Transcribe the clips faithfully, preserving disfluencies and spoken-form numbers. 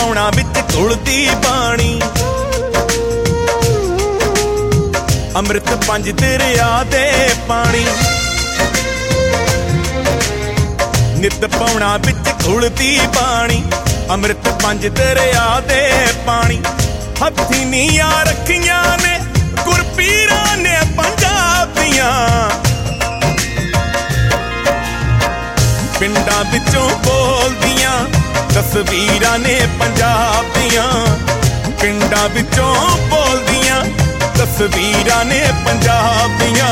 ਪੌਣਾ ਵਿੱਚ ਘੁਲਦੀ ਬਾਣੀ ਅੰਮ੍ਰਿਤ ਪੰਜ ਦਰਿਆ ਦੇ ਪਾਣੀ ਨਿਤ ਪੌਣਾ ਵਿੱਚ ਘੁਲਦੀ ਬਾਣੀ ਅੰਮ੍ਰਿਤ ਪੰਜ ਦਰਿਆ ਦੇ ਪਾਣੀ ਹੱਥੀਂ ਨੀਆਂ ਰੱਖੀਆਂ ਨੇ ਗੁਰਪੀਰਾਂ ਨੇ ਪੰਜਾਬ ਦੀਆਂ ਪਿੰਡਾਂ ਵਿੱਚੋਂ ਬੋਲਦੀਆਂ ਤਸਵੀਰਾਂ ਨੇ ਪੰਜਾਬ ਦੀਆਂ ਪਿੰਡਾਂ ਵਿੱਚੋਂ ਬੋਲਦੀਆਂ ਤਸਵੀਰਾਂ ਨੇ ਪੰਜਾਬ ਦੀਆਂ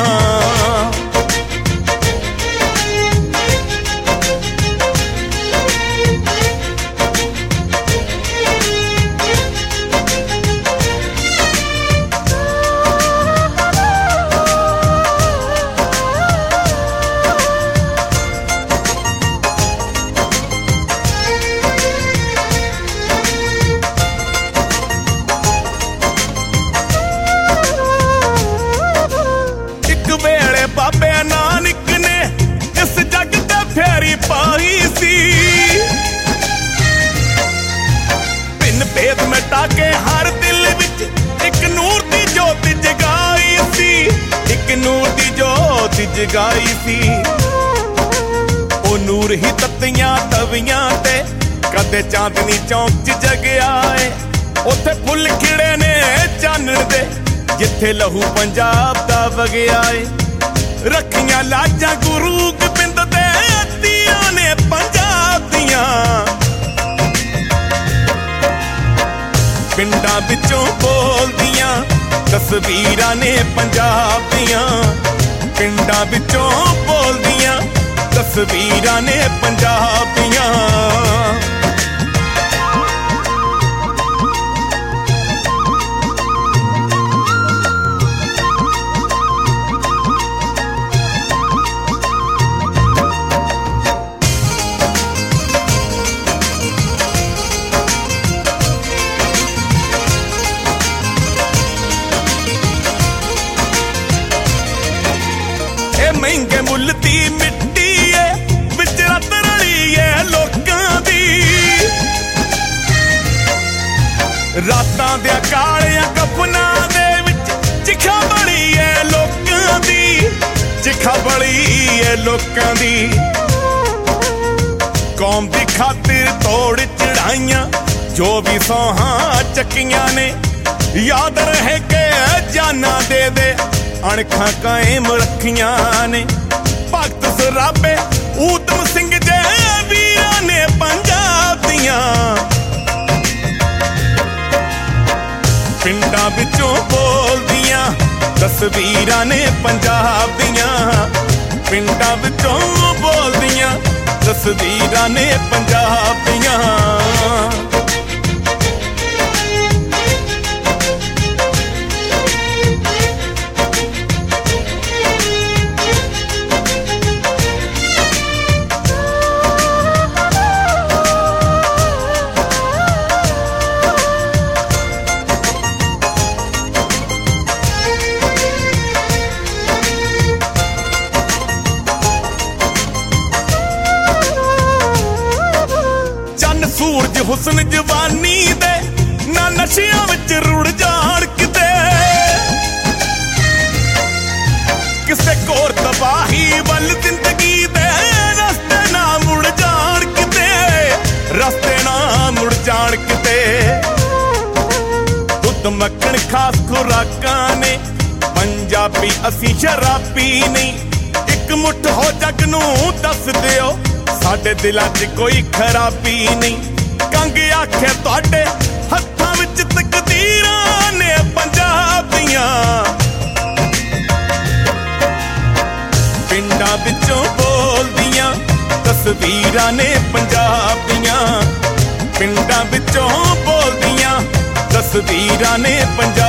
ਬਾਬੇ ਨਾਨਕ ਨੇ ਇਸ ਜੱਗ ਤੇ ਫੇਰੀ ਪਾਈ ਸੀ ਬਿਨ ਭੇਦ ਮਿਟਾ ਕੇ ਹਰ ਦਿਲ ਵਿੱਚ ਇੱਕ ਨੂਰ ਦੀ ਜੋਤ ਜਗਾਈ ਸੀ ਇੱਕ ਨੂਰ ਦੀ ਜੋਤ ਜਗਾਈ ਸੀ ਉਹ ਨੂਰ ਹੀ ਤੱਤੀਆਂ ਤਵੀਆਂ ਤੇ ਕਦੇ ਚਾਂਦਨੀ ਚੌਂਕ 'ਚ ਜਗਿਆ ਏ ਉੱਥੇ ਫੁੱਲ ਖਿੜੇ ਨੇ ਚਾਨਣ ਦੇ ਜਿੱਥੇ ਲਹੂ ਪੰਜਾਬ ਦਾ ਵਗਿਆ ਏ ਰੱਖੀਆਂ ਲਾਜਾਂ ਗੁਰੂ ਗੋਬਿੰਦ ਦੇ ਧੀਆਂ ਨੇ ਪੰਜਾਬ ਦੀਆਂ ਪਿੰਡਾਂ ਵਿੱਚੋਂ ਬੋਲਦੀਆਂ ਤਸਵੀਰਾਂ ਨੇ ਪੰਜਾਬ ਦੀਆਂ ਪਿੰਡਾਂ ਵਿੱਚੋਂ ਬੋਲਦੀਆਂ ਤਸਵੀਰਾਂ ਨੇ ਪੰਜਾਬ ਦੀਆਂ ਮਹਿੰਗੇ ਮੁੱਲ ਦੀ ਮਿੱਟੀ ਏ ਵਿੱਚ ਰਤ ਰਲੀ ਏ ਲੋਕਾਂ ਦੀ ਰਾਤਾਂ ਦੇ ਕਾਲਿਆਂ ਕਫਨਾਂ ਦੇ ਵਿੱਚ ਚਿਖਾ ਬੜੀ ਏ ਲੋਕਾਂ ਦੀ ਚਿਖਾ ਬੜੀ ਏ ਲੋਕਾਂ ਦੀ ਕੌਮ ਦੀ ਖਾਤਰ ਤੋੜ ਚੜਾਈਆਂ ਜੋ ਵੀ ਸੌਹਾਂ ਚੱਕੀਆਂ ਨੇ ਯਾਦ ਰਹੇ ਕਿ ਜਾਨਾਂ ਦੇ ਦੇ ਅਣਖਾਂ ਕਾਇਮ ਰੱਖੀਆਂ ਨੇ ਭਗਤ ਸਰਾਬੇ ਊਧਮ ਸਿੰਘ ਜੇ ਵੀਰਾਂ ਨੇ ਪੰਜਾਬ ਦੀਆਂ ਪਿੰਡਾਂ ਵਿੱਚੋਂ ਬੋਲਦੀਆਂ ਤਸਵੀਰਾਂ ਨੇ ਪੰਜਾਬ ਦੀਆਂ ਪਿੰਡਾਂ ਵਿੱਚੋਂ ਬੋਲਦੀਆਂ ਤਸਵੀਰਾਂ ਨੇ ਪੰਜਾਬ ਦੀਆਂ ਸੂਰਜ ਹੁਸਨ ਜਵਾਨੀ ਦੇ ਨਾ ਨਸ਼ਿਆਂ ਵਿੱਚ ਰੁੜ ਜਾਣ ਕਿਤੇ ਕਿਸੇ ਕੋਰ ਤਬਾਹੀ ਵੱਲ ਜ਼ਿੰਦਗੀ ਦੇ ਰਸਤੇ ਨਾ ਮੁੜ ਜਾਣ ਕਿਤੇ ਰਸਤੇ ਨਾ ਮੁੜ ਜਾਣ ਕਿਤੇ ਦੁੱਧ ਮੱਖਣ ਖਾਸ ਖੁਰਾਕਾਂ ਨੇ ਪੰਜਾਬੀ ਅਸੀਂ ਸ਼ਰਾਬੀ ਨਹੀਂ ਇੱਕ ਮੁੱਠ ਹੋ ਜੱਗ ਨੂੰ ਦੱਸ ਦਿਓ ਸਾਡੇ ਦਿਲਾਂ 'ਚ ਕੋਈ ਖਰਾਬੀ ਨਹੀਂ ਕੰਗ ਆਖੇ ਤੁਹਾਡੇ ਹੱਥਾਂ ਵਿੱਚ ਤਕਦੀਰਾਂ ਨੇ ਪੰਜਾਬ ਦੀਆਂ ਪਿੰਡਾਂ ਵਿੱਚੋਂ ਬੋਲਦੀਆਂ ਤਸਵੀਰਾਂ ਨੇ ਪੰਜਾਬ ਦੀਆਂ ਪਿੰਡਾਂ ਵਿੱਚੋਂ ਬੋਲਦੀਆਂ ਤਸਵੀਰਾਂ ਨੇ ਪੰਜਾਬ